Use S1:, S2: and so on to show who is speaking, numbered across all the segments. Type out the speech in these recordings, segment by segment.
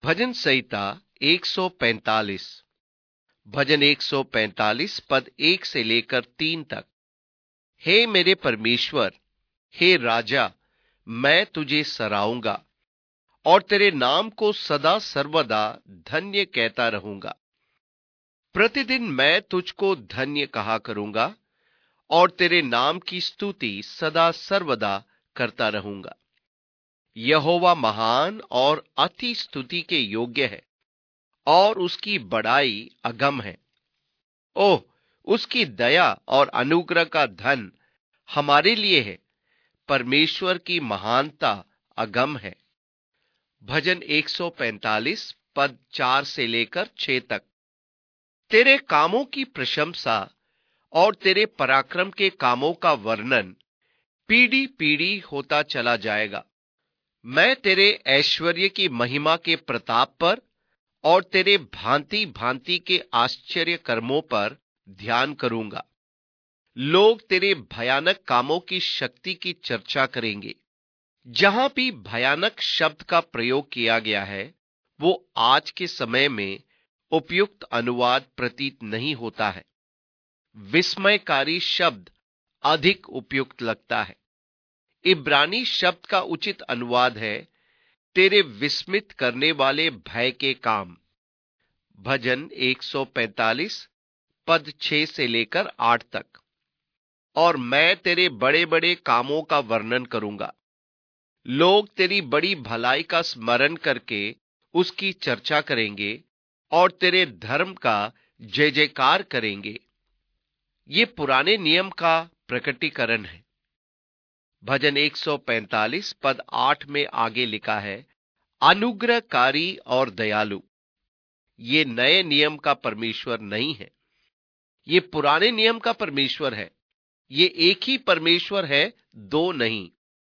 S1: भजन संहिता 145। भजन 145 पद 1 से लेकर 3 तक। हे मेरे परमेश्वर, हे राजा, मैं तुझे सराहूंगा और तेरे नाम को सदा सर्वदा धन्य कहता रहूंगा। प्रतिदिन मैं तुझको धन्य कहा करूंगा और तेरे नाम की स्तुति सदा सर्वदा करता रहूंगा। यहोवा महान और अति स्तुति के योग्य है और उसकी बड़ाई अगम है। ओह, उसकी दया और अनुग्रह का धन हमारे लिए है। परमेश्वर की महानता अगम है। भजन 145 पद 4 से लेकर 6 तक। तेरे कामों की प्रशंसा और तेरे पराक्रम के कामों का वर्णन पीढ़ी पीढ़ी होता चला जाएगा। मैं तेरे ऐश्वर्य की महिमा के प्रताप पर और तेरे भांति भांति के आश्चर्य कर्मों पर ध्यान करूंगा। लोग तेरे भयानक कामों की शक्ति की चर्चा करेंगे। जहां भी भयानक शब्द का प्रयोग किया गया है, वो आज के समय में उपयुक्त अनुवाद प्रतीत नहीं होता है। विस्मयकारी शब्द अधिक उपयुक्त लगता है। इब्रानी शब्द का उचित अनुवाद है तेरे विस्मित करने वाले भय के काम। भजन 145 पद 6 से लेकर 8 तक। और मैं तेरे बड़े बड़े कामों का वर्णन करूंगा। लोग तेरी बड़ी भलाई का स्मरण करके उसकी चर्चा करेंगे और तेरे धर्म का जय जयकार करेंगे। ये पुराने नियम का प्रकटीकरण है। भजन 145 पद 8 में आगे लिखा है, अनुग्रहकारी और दयालु। ये नए नियम का परमेश्वर नहीं है, ये पुराने नियम का परमेश्वर है। ये एक ही परमेश्वर है, दो नहीं।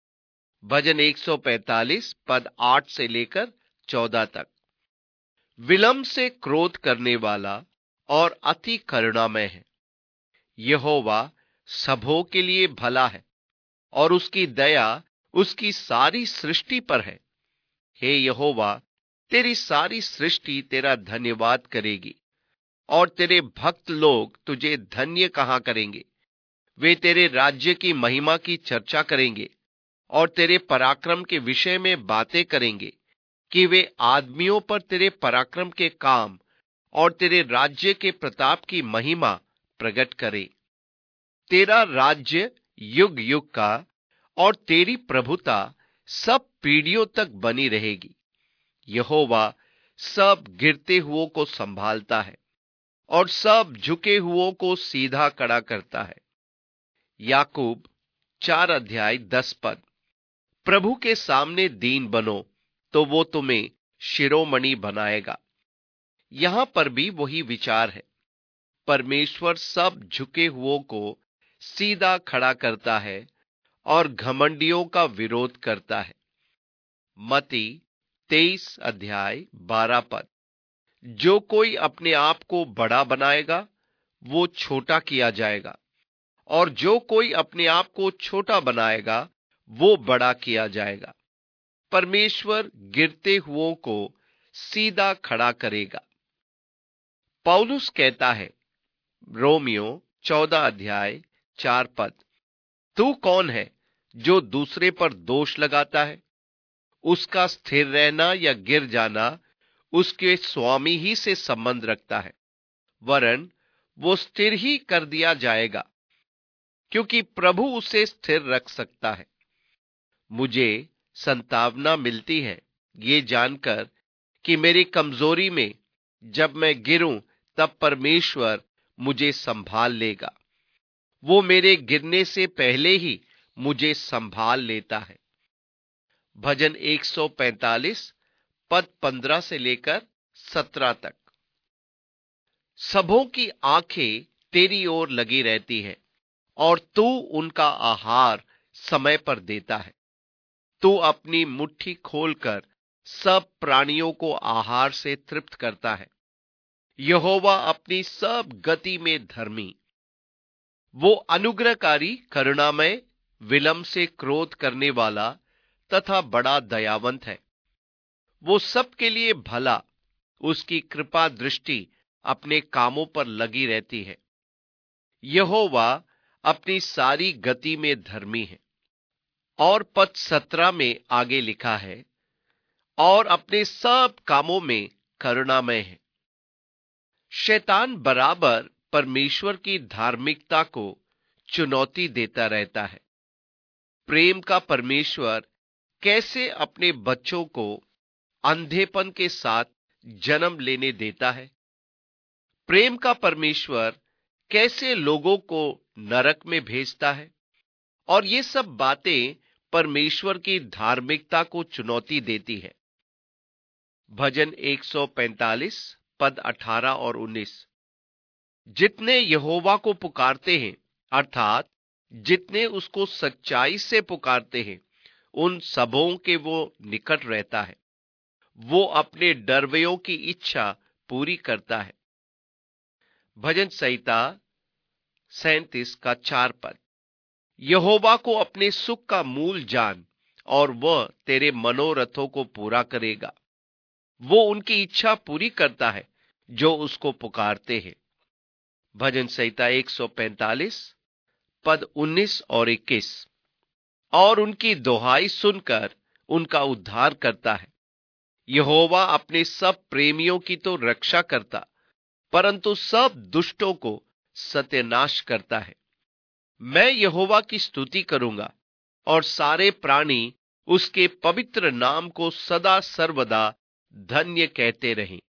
S1: भजन 145 पद 8 से लेकर 14 तक। विलंब से क्रोध करने वाला और अति करुणामय है। यहोवा सबों के लिए भला है और उसकी दया उसकी सारी सृष्टि पर है। हे यहोवा, तेरी सारी सृष्टि तेरा धन्यवाद करेगी और तेरे भक्त लोग तुझे धन्य कहा करेंगे। वे तेरे राज्य की महिमा की चर्चा करेंगे और तेरे पराक्रम के विषय में बातें करेंगे कि वे आदमियों पर तेरे पराक्रम के काम और तेरे राज्य के प्रताप की महिमा प्रकट करें। तेरा राज्य युग युग का और तेरी प्रभुता सब पीढ़ियों तक बनी रहेगी। यहोवा सब गिरते हुओं को संभालता है और सब झुके हुओं को सीधा खड़ा करता है। याकूब 4 अध्याय 10 पद। प्रभु के सामने दीन बनो तो वो तुम्हें शिरोमणि बनाएगा। यहां पर भी वही विचार है। परमेश्वर सब झुके हुओं को सीधा खड़ा करता है और घमंडियों का विरोध करता है। मत्ती 23 अध्याय 12 पद। जो कोई अपने आप को बड़ा बनाएगा वो छोटा किया जाएगा और जो कोई अपने आप को छोटा बनाएगा वो बड़ा किया जाएगा। परमेश्वर गिरते हुओं को सीधा खड़ा करेगा। पौलुस कहता है, रोमियो 14 अध्याय 4 पद, तू कौन है जो दूसरे पर दोष लगाता है? उसका स्थिर रहना या गिर जाना उसके स्वामी ही से संबंध रखता है, वरन वो स्थिर ही कर दिया जाएगा, क्योंकि प्रभु उसे स्थिर रख सकता है। मुझे संतावना मिलती है ये जानकर कि मेरी कमजोरी में जब मैं गिरूं तब परमेश्वर मुझे संभाल लेगा। वो मेरे गिरने से पहले ही मुझे संभाल लेता है। भजन 145 पद 15 से लेकर 17 तक। सबों की आंखें तेरी ओर लगी रहती है और तू उनका आहार समय पर देता है। तू अपनी मुट्ठी खोलकर सब प्राणियों को आहार से तृप्त करता है। यहोवा अपनी सब गति में धर्मी। वो अनुग्रहकारी, करुणामय, विलंब से क्रोध करने वाला तथा बड़ा दयावंत है। वो सबके लिए भला, उसकी कृपा दृष्टि अपने कामों पर लगी रहती है। यहोवा अपनी सारी गति में धर्मी है। और पद 17 में आगे लिखा है, और अपने सब कामों में करुणामय है। शैतान बराबर परमेश्वर की धार्मिकता को चुनौती देता रहता है। प्रेम का परमेश्वर कैसे अपने बच्चों को अंधेपन के साथ जन्म लेने देता है? प्रेम का परमेश्वर कैसे लोगों को नरक में भेजता है? और ये सब बातें परमेश्वर की धार्मिकता को चुनौती देती है। भजन 145 पद 18 और 19। जितने यहोवा को पुकारते हैं, अर्थात जितने उसको सच्चाई से पुकारते हैं, उन सबों के वो निकट रहता है। वो अपने डरवयों की इच्छा पूरी करता है। भजन संहिता 37 का 4 पद। यहोवा को अपने सुख का मूल जान, और वह तेरे मनोरथों को पूरा करेगा। वो उनकी इच्छा पूरी करता है जो उसको पुकारते हैं। भजन संहिता 145 पद 19 और 21। और उनकी दोहाई सुनकर उनका उद्धार करता है। यहोवा अपने सब प्रेमियों की तो रक्षा करता, परंतु सब दुष्टों को सत्यानाश करता है। मैं यहोवा की स्तुति करूंगा, और सारे प्राणी उसके पवित्र नाम को सदा सर्वदा धन्य कहते रहें।